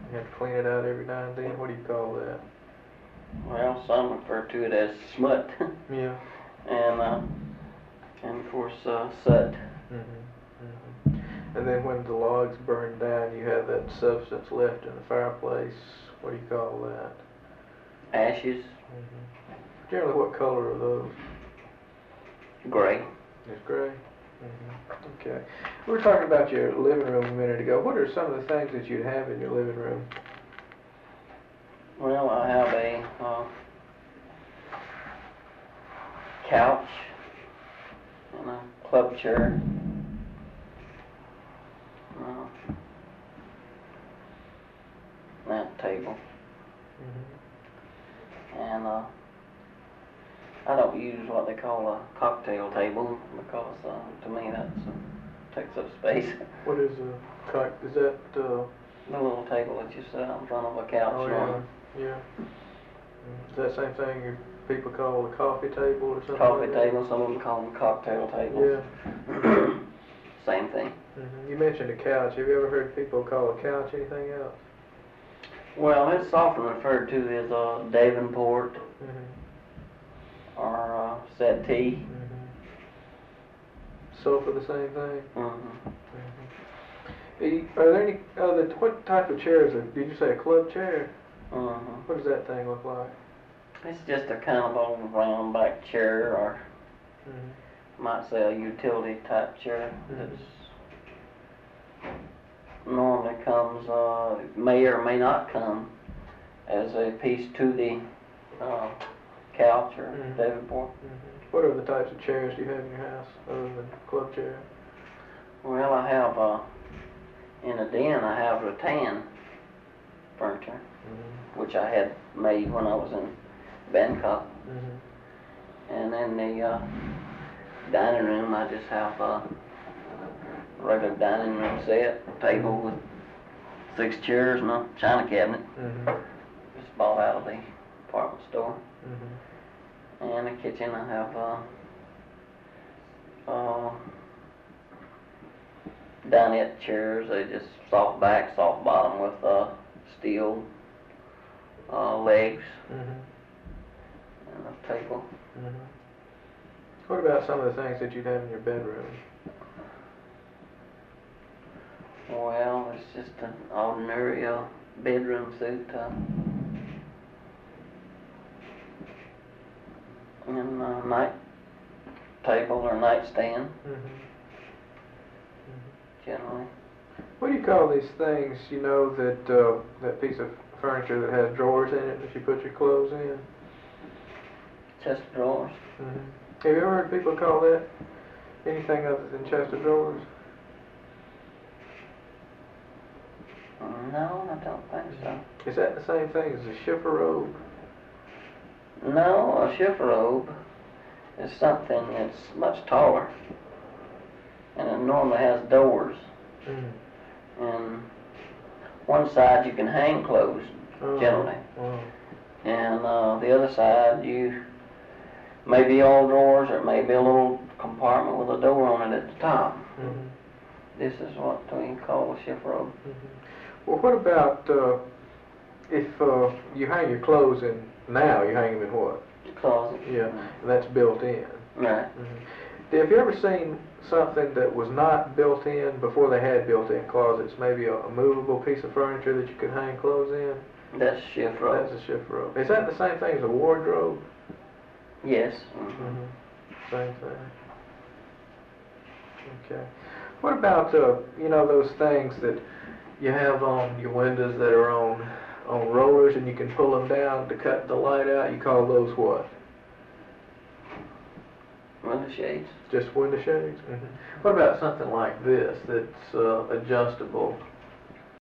You have to clean it out every now and then. What do you call that? Well, some refer to it as smut. Yeah. And of course, soot. And then when the logs burn down, you have that substance left in the fireplace. What do you call that? Ashes. Generally, what color are those? Gray. It's gray. Okay. We were talking about your living room a minute ago. What are some of the things that you'd have in your living room? Well, I have a couch and a club chair. That table. And I don't use what they call a cocktail table because to me that takes up space. What is a cock? Is that the little table that you sit in front of a couch? Oh yeah. Is that same thing people call a coffee table or something? Coffee like table. Some of them call them cocktail tables. Yeah. Same thing. You mentioned a couch. Have you ever heard people call a couch anything else? Well, it's often referred to as a Davenport or settee. Sofa, the same thing? Are there any other, what type of chairs? Did you say a club chair? What does that thing look like? It's just a kind of old round back chair, or might say a utility type chair. That's normally comes, may or may not come as a piece to the couch or Davenport. What other types of chairs do you have in your house other than club chair? Well, I have in a den I have rattan furniture, which I had made when I was in Bangkok. And in the dining room I just have a regular dining room set, table with 6 chairs and a china cabinet. Just bought out of the department store. And the kitchen I have dinette chairs. They just soft back, soft bottom with steel legs and a table. What about some of the things that you'd have in your bedroom? Well, it's just an ordinary bedroom suit. And a night table or nightstand, generally. What do you call these things, you know, that piece of furniture that has drawers in it that you put your clothes in? Chest of drawers. Have you ever heard people call that anything other than chest of drawers? No, I don't think so. Is that the same thing as a chifforobe? No, a chifforobe is something that's much taller, and it normally has doors. And one side you can hang closed, generally, and the other side you may be all drawers, or it may be a little compartment with a door on it at the top. This is what we call a chifforobe. Well, what about if you hang your clothes in, now you hang them in what? Closet. Yeah, that's built in. Right. Have you ever seen something that was not built in before they had built-in closets? Maybe a movable piece of furniture that you could hang clothes in? That's a chifforobe. That's a chifforobe. Is that the same thing as a wardrobe? Yes. Same thing. Okay. What about you know, those things that you have on your windows that are on rollers and you can pull them down to cut the light out? You call those what? Window shades. Just window shades? What about something like this that's adjustable